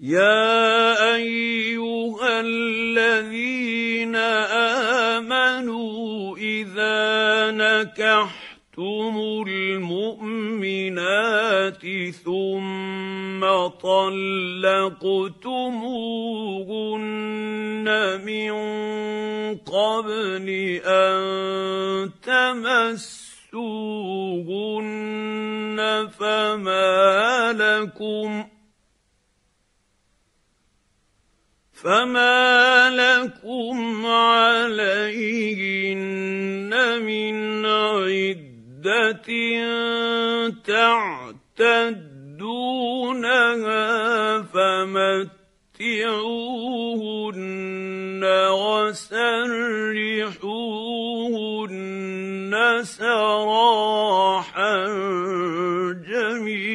يَا أَيُّهَا الَّذِينَ آمَنُوا إِذَا نَكَحْتُمُ الْمُؤْمِنَاتِ ثُمَّ طَلَّقْتُمُوهُنَّ مِن قَبْلِ أَن تَمَسُّوهُنَّ فما لكم عليهن من عدة تعتدونها فمتعوهن وسرحوهن سراحا جميلا.